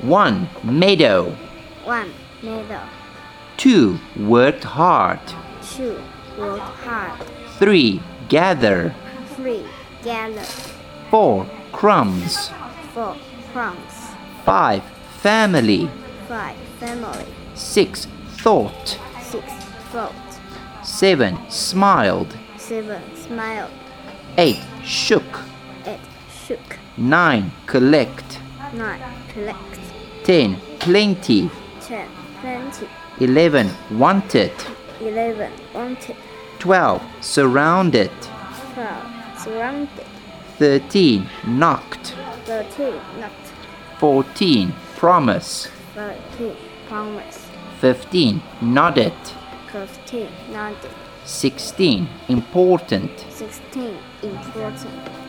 1. Meadow. 1. Meadow. 2. Worked hard. 2. Work hard. 3. Gather. 3. Gather. 4. Crumbs. 4. Crumbs. 5. Family. 5. Family. 6. Thought. 6. Thought. 7. Smiled. 7. Smiled. 8. Shook. 8. Shook. 9. Collect. 9. Collect. 10. Plenty. 10. Plenty. 11. Wanted. 11. Wanted. 12. Surrounded. 12. Surrounded. 13. Knocked. 13. Knocked. 14. Promise. 14. Promise. 15. Nodded. 15. Nodded. 16. Important. 16. Important.